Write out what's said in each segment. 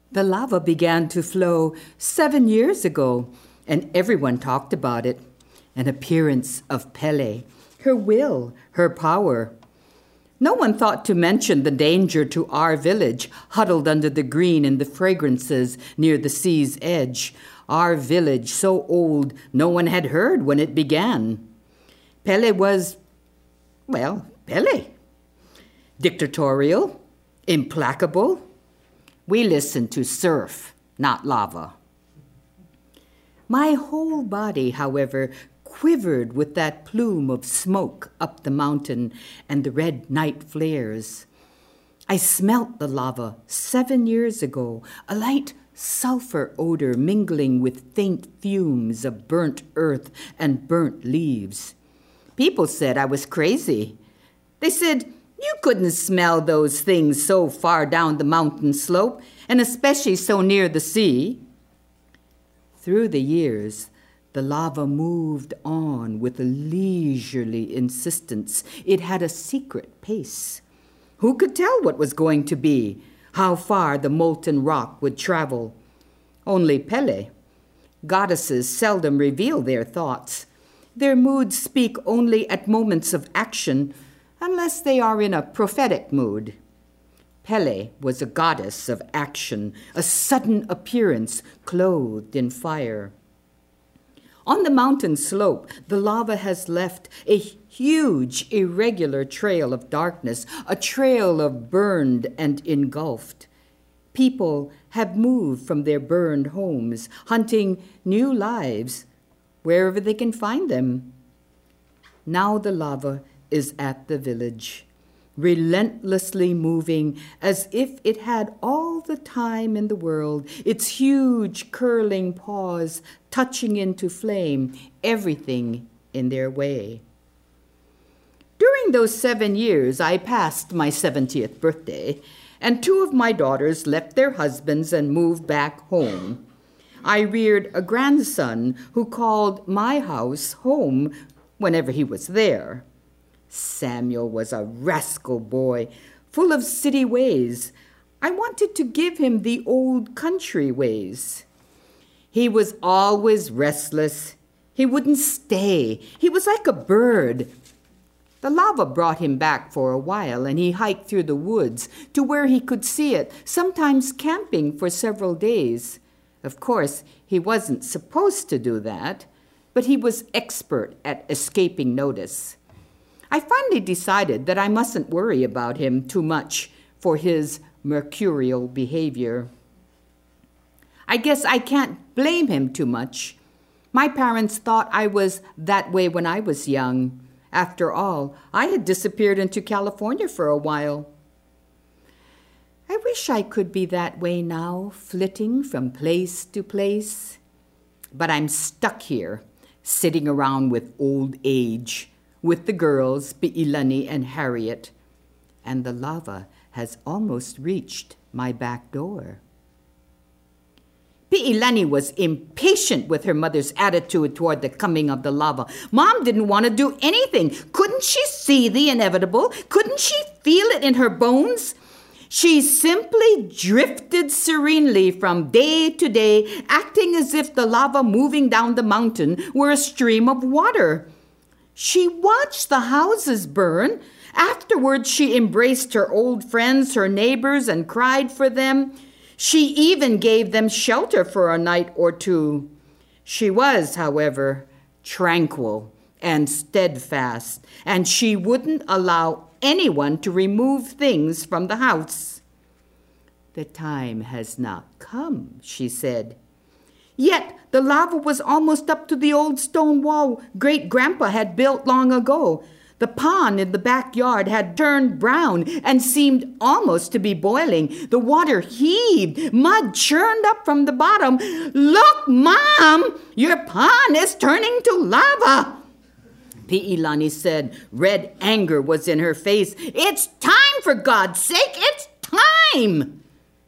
The lava began to flow 7 years ago, and everyone talked about it. An appearance of Pele, her will, her power. No one thought to mention the danger to our village, huddled under the green and the fragrances near the sea's edge. Our village, so old, no one had heard when it began. Pele was, well, Pele. Dictatorial, implacable. We listened to surf, not lava. My whole body, however, quivered with that plume of smoke up the mountain and the red night flares. I smelt the lava 7 years ago, a light sulfur odor mingling with faint fumes of burnt earth and burnt leaves. People said I was crazy. They said, "You couldn't smell those things so far down the mountain slope, and especially so near the sea." Through the years, the lava moved on with a leisurely insistence. It had a secret pace. Who could tell what was going to be, how far the molten rock would travel? Only Pele. Goddesses seldom reveal their thoughts. Their moods speak only at moments of action, unless they are in a prophetic mood. Pele was a goddess of action, a sudden appearance clothed in fire. On the mountain slope, the lava has left a huge, irregular trail of darkness, a trail of burned and engulfed. People have moved from their burned homes, hunting new lives wherever they can find them. Now the lava is at the village, relentlessly moving as if it had all the time in the world, its huge curling paws touching into flame everything in their way. During those 7 years, I passed my 70th birthday, and 2 of my daughters left their husbands and moved back home. I reared a grandson who called my house home whenever he was there. Samuel was a rascal boy, full of city ways. I wanted to give him the old country ways. He was always restless. He wouldn't stay. He was like a bird. The lava brought him back for a while, and he hiked through the woods to where he could see it, sometimes camping for several days. Of course, he wasn't supposed to do that, but he was expert at escaping notice. I finally decided that I mustn't worry about him too much for his mercurial behavior. I guess I can't blame him too much. My parents thought I was that way when I was young. After all, I had disappeared into California for a while. I wish I could be that way now, flitting from place to place. But I'm stuck here, sitting around with old age, with the girls, Piilani and Harriet, and the lava has almost reached my back door. Piilani was impatient with her mother's attitude toward the coming of the lava. Mom didn't want to do anything. Couldn't she see the inevitable? Couldn't she feel it in her bones? She simply drifted serenely from day to day, acting as if the lava moving down the mountain were a stream of water. She watched the houses burn. Afterwards, she embraced her old friends, her neighbors, and cried for them. She even gave them shelter for a night or two. She was, however, tranquil and steadfast, and she wouldn't allow anyone to remove things from the house. "The time has not come," she said. Yet the lava was almost up to the old stone wall Great-Grandpa had built long ago. The pond in the backyard had turned brown and seemed almost to be boiling. The water heaved. Mud churned up from the bottom. "Look, Mom, your pond is turning to lava," Piilani said. Red anger was in her face. "It's time, for God's sake, it's time!"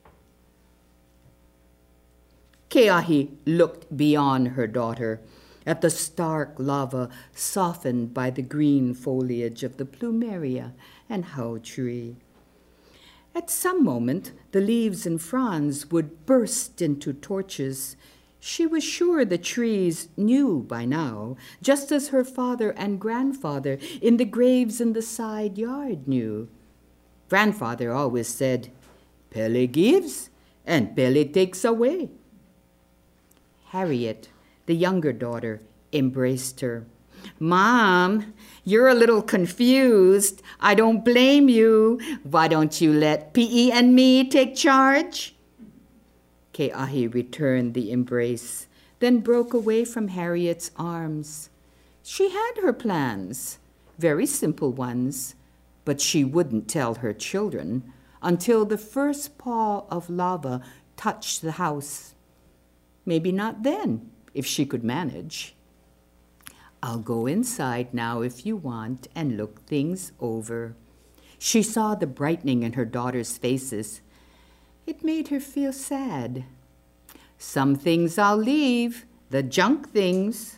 Keahi looked beyond her daughter at the stark lava softened by the green foliage of the plumeria and hau tree. At some moment, the leaves and fronds would burst into torches. She was sure the trees knew by now, just as her father and grandfather in the graves in the side yard knew. Grandfather always said, "Pele gives and Pele takes away." Harriet, the younger daughter, embraced her. "Mom, you're a little confused. I don't blame you. Why don't you let P.E. and me take charge?" Ke'ahi returned the embrace, then broke away from Harriet's arms. She had her plans, very simple ones, but she wouldn't tell her children until the first paw of lava touched the house. Maybe not then, if she could manage. "I'll go inside now if you want and look things over." She saw the brightening in her daughters' faces. It made her feel sad. "Some things I'll leave, the junk things."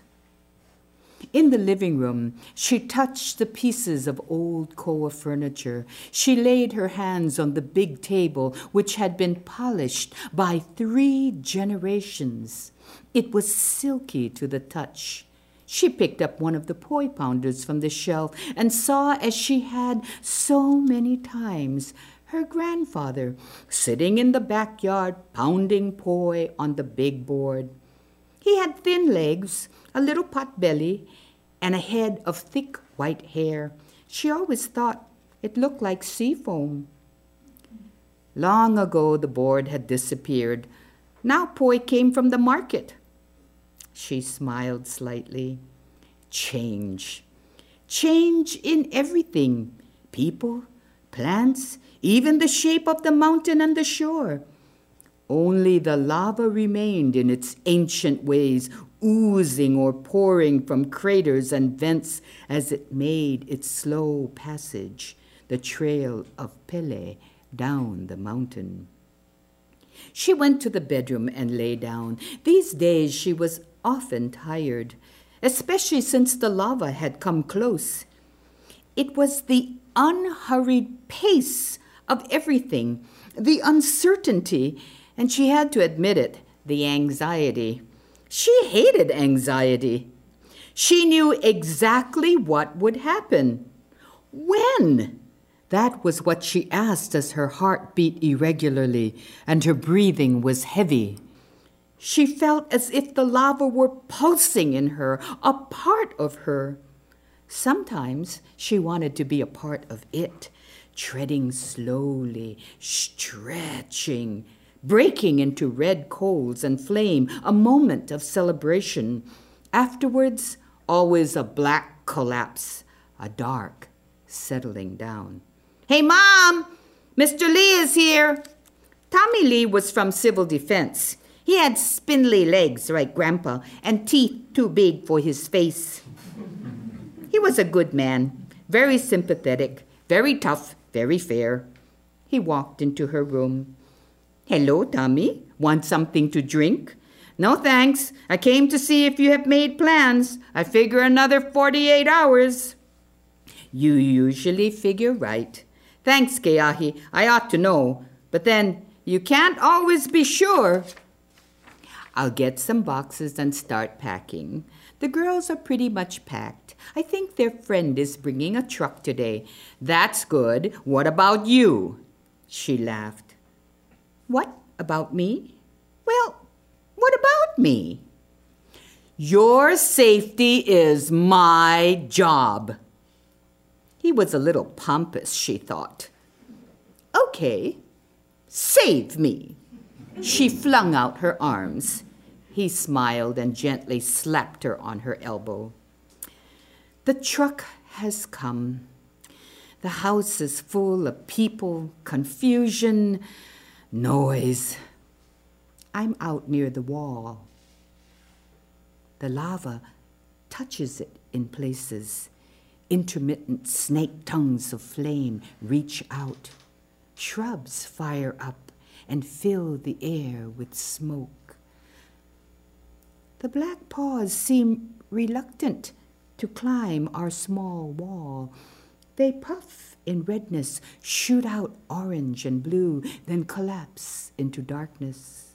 In the living room, she touched the pieces of old koa furniture. She laid her hands on the big table, which had been polished by 3 generations. It was silky to the touch. She picked up one of the poi pounders from the shelf and saw, as she had so many times, her grandfather sitting in the backyard pounding poi on the big board. He had thin legs, a little pot belly, and a head of thick white hair. She always thought it looked like sea foam. Long ago the board had disappeared. Now poi came from the market. She smiled slightly. Change. Change in everything. People, plants, even the shape of the mountain and the shore. Only the lava remained in its ancient ways, oozing or pouring from craters and vents as it made its slow passage, the trail of Pele down the mountain. She went to the bedroom and lay down. These days she was often tired, especially since the lava had come close. It was the unhurried pace of everything, the uncertainty, and she had to admit it, the anxiety. She hated anxiety. She knew exactly what would happen. When? That was what she asked as her heart beat irregularly and her breathing was heavy. She felt as if the lava were pulsing in her, a part of her. Sometimes she wanted to be a part of it, treading slowly, stretching, breaking into red coals and flame, a moment of celebration. Afterwards, always a black collapse, a dark settling down. "Hey, Mom! Mr. Lee is here!" Tommy Lee was from Civil Defense. He had spindly legs like Grandpa and teeth too big for his face. He was a good man, very sympathetic, very tough, very fair. He walked into her room. "Hello, Tommy. Want something to drink?" "No, thanks. I came to see if you have made plans. I figure another 48 hours. "You usually figure right." "Thanks, Ke'ahi. I ought to know. But then, you can't always be sure." "I'll get some boxes and start packing. The girls are pretty much packed. I think their friend is bringing a truck today." "That's good. What about you?" She laughed. "What about me?" "Well, what about me?" "Your safety is my job." He was a little pompous, she thought. "Okay, save me." She flung out her arms. He smiled and gently slapped her on her elbow. The truck has come. The house is full of people, confusion, noise. I'm out near the wall. The lava touches it in places. Intermittent snake tongues of flame reach out. Shrubs fire up and fill the air with smoke. The black paws seem reluctant to climb our small wall. They puff in redness, shoot out orange and blue, then collapse into darkness.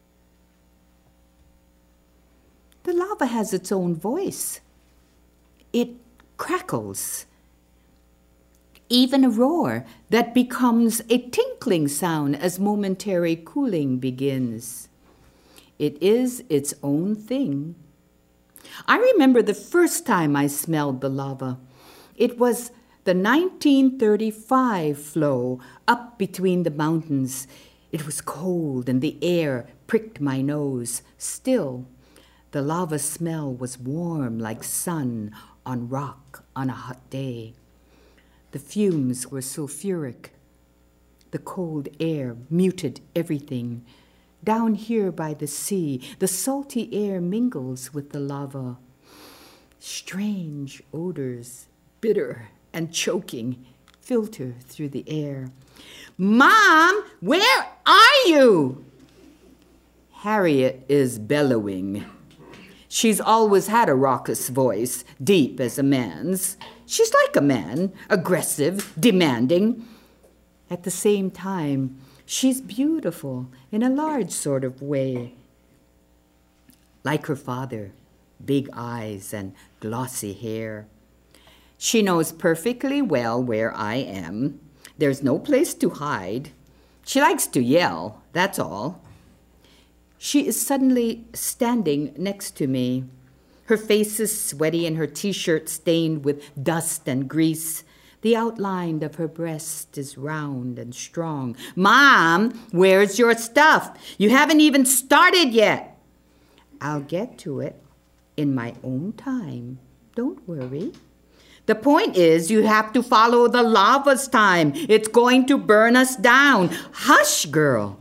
The lava has its own voice. It crackles, even a roar that becomes a tinkling sound as momentary cooling begins. It is its own thing. I remember the first time I smelled the lava. It was the 1935 flow up between the mountains. It was cold and the air pricked my nose. Still, the lava smell was warm like sun on rock on a hot day. The fumes were sulfuric. The cold air muted everything. Down here by the sea, the salty air mingles with the lava. Strange odors, bitter and choking, filter through the air. "Mom, where are you?" Harriet is bellowing. She's always had a raucous voice, deep as a man's. She's like a man, aggressive, demanding. At the same time, she's beautiful in a large sort of way. Like her father, big eyes and glossy hair. She knows perfectly well where I am. There's no place to hide. She likes to yell, that's all. She is suddenly standing next to me. Her face is sweaty and her t-shirt stained with dust and grease. The outline of her breast is round and strong. "Mom, where's your stuff? You haven't even started yet." "I'll get to it in my own time. Don't worry." "The point is you have to follow the lava's time. It's going to burn us down." "Hush, girl."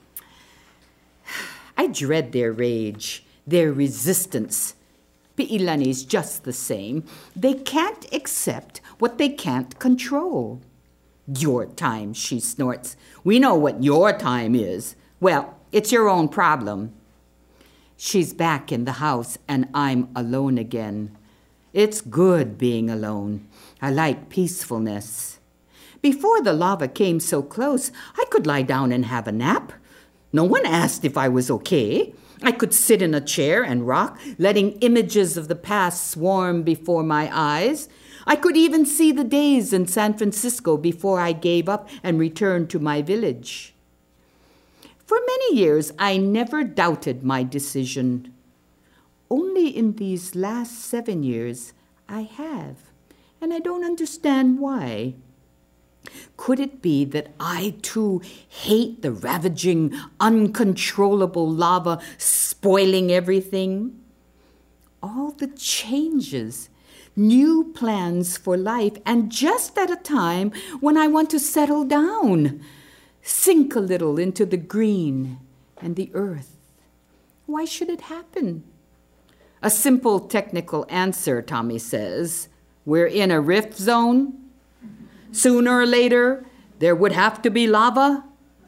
I dread their rage, their resistance. Pi'ilani's just the same. They can't accept what they can't control. "Your time," she snorts. "We know what your time is." "Well, it's your own problem." She's back in the house and I'm alone again. It's good being alone. I like peacefulness. Before the lava came so close, I could lie down and have a nap. No one asked if I was okay. I could sit in a chair and rock, letting images of the past swarm before my eyes. I could even see the days in San Francisco before I gave up and returned to my village. For many years, I never doubted my decision. Only in these last 7 years, I have, and I don't understand why. Could it be that I too hate the ravaging, uncontrollable lava spoiling everything? All the changes, new plans for life, and just at a time when I want to settle down, sink a little into the green and the earth. Why should it happen? A simple technical answer, Tommy says. We're in a rift zone. Sooner or later, there would have to be lava.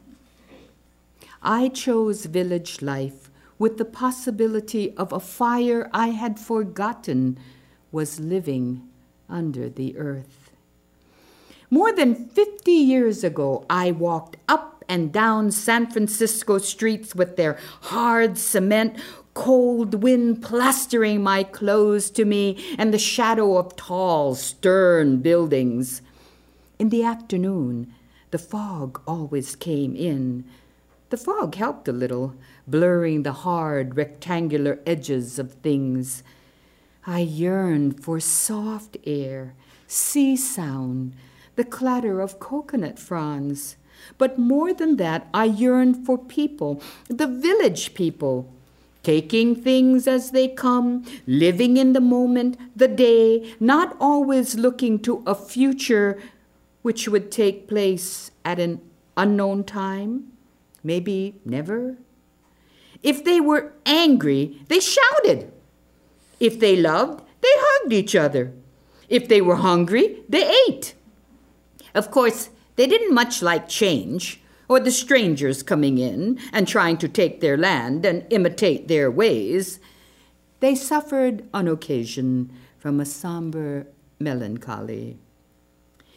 I chose village life with the possibility of a fire I had forgotten was living under the earth. More than 50 years ago, I walked up and down San Francisco streets with their hard cement, cold wind plastering my clothes to me and the shadow of tall, stern buildings. In the afternoon, the fog always came in. The fog helped a little, blurring the hard, rectangular edges of things. I yearned for soft air, sea sound, the clatter of coconut fronds. But more than that, I yearned for people, the village people, taking things as they come, living in the moment, the day, not always looking to a future which would take place at an unknown time, maybe never. If they were angry, they shouted. If they loved, they hugged each other. If they were hungry, they ate. Of course, they didn't much like change, or the strangers coming in and trying to take their land and imitate their ways. They suffered on occasion from a somber melancholy.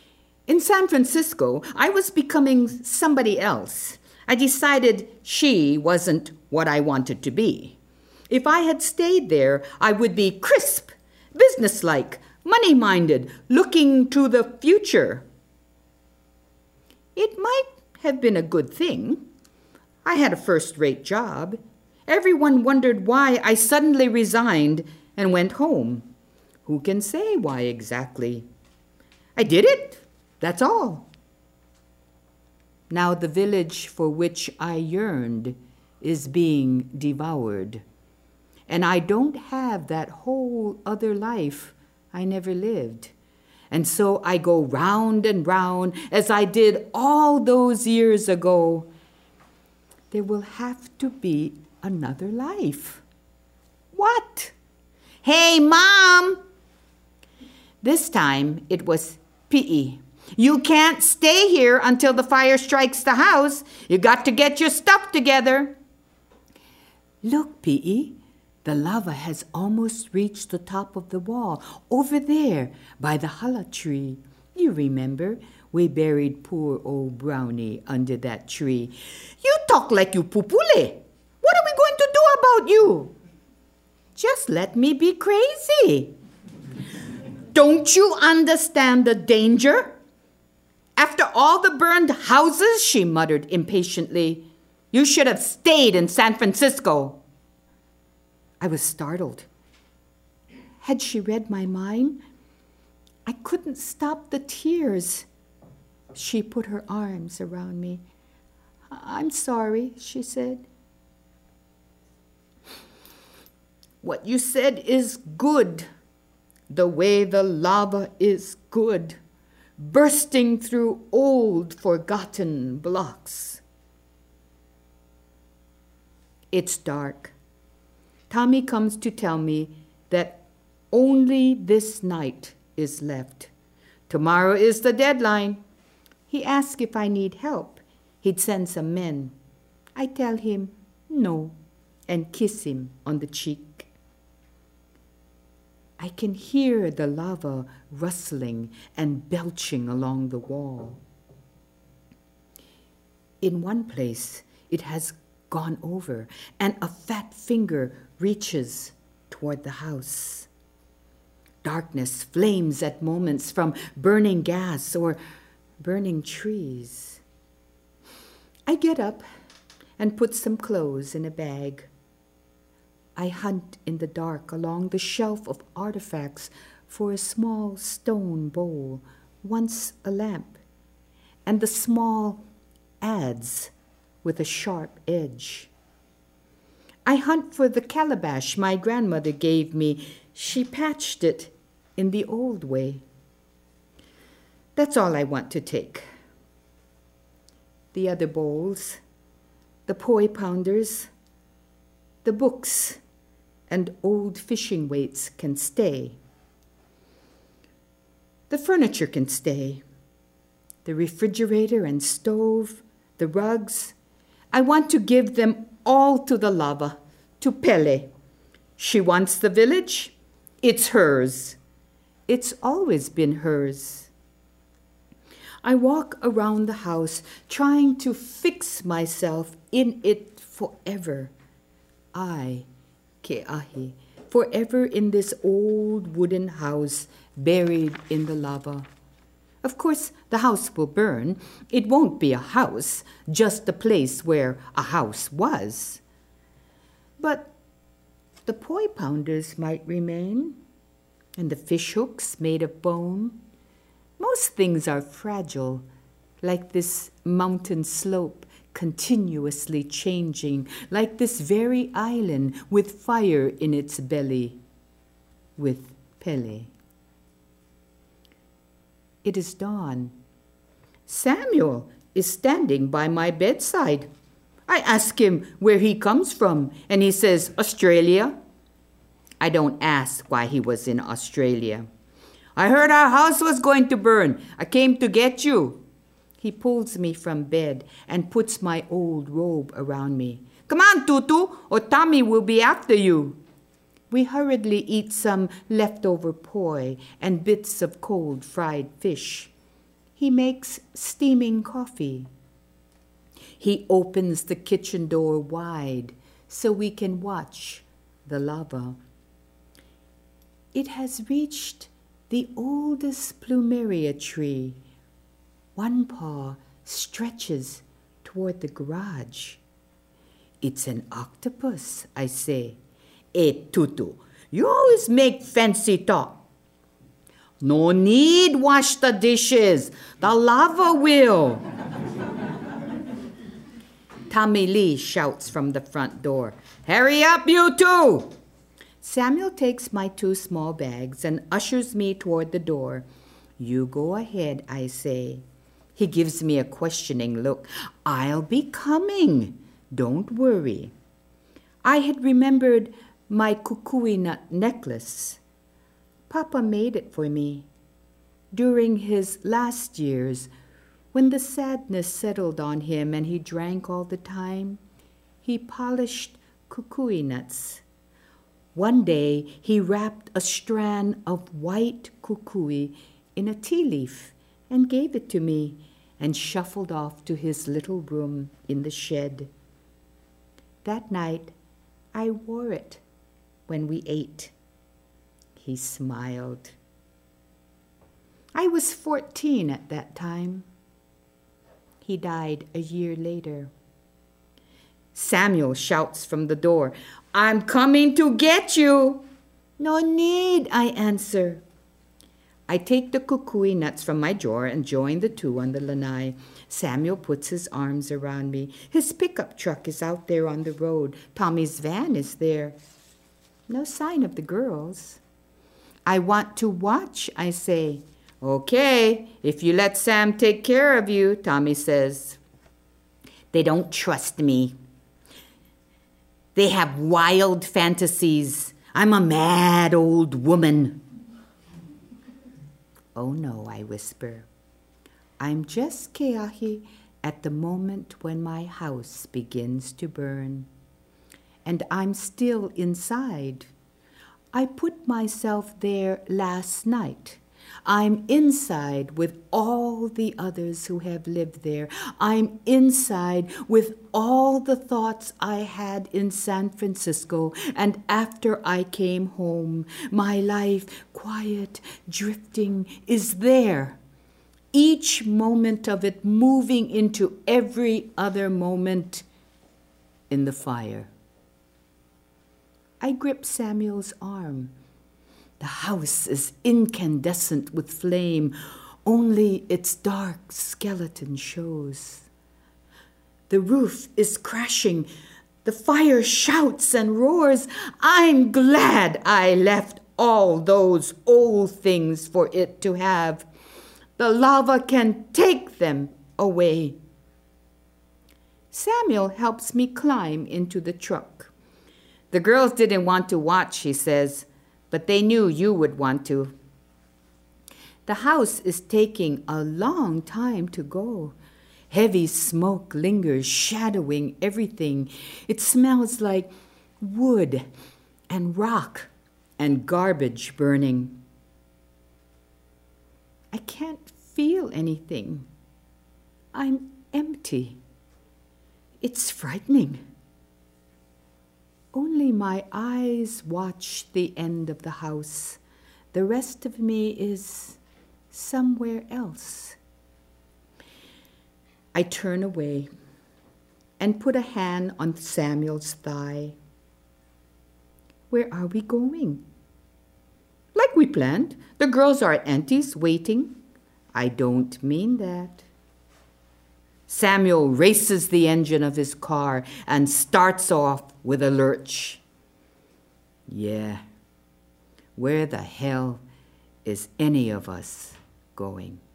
In San Francisco, I was becoming somebody else. I decided she wasn't what I wanted to be. If I had stayed there, I would be crisp, businesslike, money-minded, looking to the future. It might have been a good thing. I had a first-rate job. Everyone wondered why I suddenly resigned and went home. Who can say why exactly? I did it, that's all. Now the village for which I yearned is being devoured. And I don't have that whole other life I never lived. And so I go round and round as I did all those years ago. There will have to be another life. What? Hey, Mom! This time it was P.E. You can't stay here until the fire strikes the house. You got to get your stuff together. Look, P.E., the lava has almost reached the top of the wall, over there by the challah tree. You remember, we buried poor old Brownie under that tree. You talk like you pupule. What are we going to do about you? Just let me be crazy. Don't you understand the danger? After all the burned houses, she muttered impatiently, you should have stayed in San Francisco. I was startled. Had she read my mind? I couldn't stop the tears. She put her arms around me. I'm sorry, she said. What you said is good, the way the lava is good, bursting through old forgotten blocks. It's dark. Tommy comes to tell me that only this night is left. Tomorrow is the deadline. He asks if I need help. He'd send some men. I tell him no and kiss him on the cheek. I can hear the lava rustling and belching along the wall. In one place, it has gone over, and a fat finger reaches toward the house. Darkness flames at moments from burning gas or burning trees. I get up and put some clothes in a bag. I hunt in the dark along the shelf of artifacts for a small stone bowl, once a lamp, and the small adze with a sharp edge. I hunt for the calabash my grandmother gave me. She patched it in the old way. That's all I want to take. The other bowls, the poi pounders, the books, and old fishing weights can stay. The furniture can stay. The refrigerator and stove, the rugs. I want to give them all to the lava, to Pele. She wants the village. It's hers. It's always been hers. I walk around the house trying to fix myself in it forever. I, Ke'ahi, forever in this old wooden house buried in the lava. Of course, the house will burn. It won't be a house, just a place where a house was. But the poi pounders might remain, and the fish hooks made of bone. Most things are fragile, like this mountain slope continuously changing, like this very island with fire in its belly, with Pele. It is dawn. Samuel is standing by my bedside. I ask him where he comes from, and he says, Australia. I don't ask why he was in Australia. I heard our house was going to burn. I came to get you. He pulls me from bed and puts my old robe around me. Come on, Tutu, or Tommy will be after you. We hurriedly eat some leftover poi and bits of cold fried fish. He makes steaming coffee. He opens the kitchen door wide so we can watch the lava. It has reached the oldest plumeria tree. One paw stretches toward the garage. It's an octopus, I say. Hey, Tutu, you always make fancy talk. No need wash the dishes. The lava will. Tommy Lee shouts from the front door. Hurry up, you two! Samuel takes my 2 small bags and ushers me toward the door. You go ahead, I say. He gives me a questioning look. I'll be coming. Don't worry. I had remembered my kukui nut necklace. Papa made it for me. During his last years, when the sadness settled on him and he drank all the time, he polished kukui nuts. One day, he wrapped a strand of white kukui in a tea leaf and gave it to me and shuffled off to his little room in the shed. That night, I wore it when we ate. He smiled. I was 14 at that time. He died a year later. Samuel shouts from the door, I'm coming to get you. No need, I answer. I take the kukui nuts from my drawer and join the 2 on the lanai. Samuel puts his arms around me. His pickup truck is out there on the road. Tommy's van is there. No sign of the girls. I want to watch, I say. Okay, if you let Sam take care of you, Tommy says. They don't trust me. They have wild fantasies. I'm a mad old woman. Oh no, I whisper. I'm just Keahi at the moment when my house begins to burn. And I'm still inside. I put myself there last night. I'm inside with all the others who have lived there. I'm inside with all the thoughts I had in San Francisco and after I came home. My life, quiet, drifting, is there. Each moment of it moving into every other moment in the fire. I grip Samuel's arm. The house is incandescent with flame, only its dark skeleton shows. The roof is crashing. The fire shouts and roars. I'm glad I left all those old things for it to have. The lava can take them away. Samuel helps me climb into the truck. The girls didn't want to watch, he says, but they knew you would want to. The house is taking a long time to go. Heavy smoke lingers, shadowing everything. It smells like wood and rock and garbage burning. I can't feel anything. I'm empty. It's frightening. Only my eyes watch the end of the house. The rest of me is somewhere else. I turn away and put a hand on Samuel's thigh. Where are we going? Like we planned. The girls are at Auntie's waiting. I don't mean that. Samuel races the engine of his car and starts off with a lurch. Yeah, where the hell is any of us going?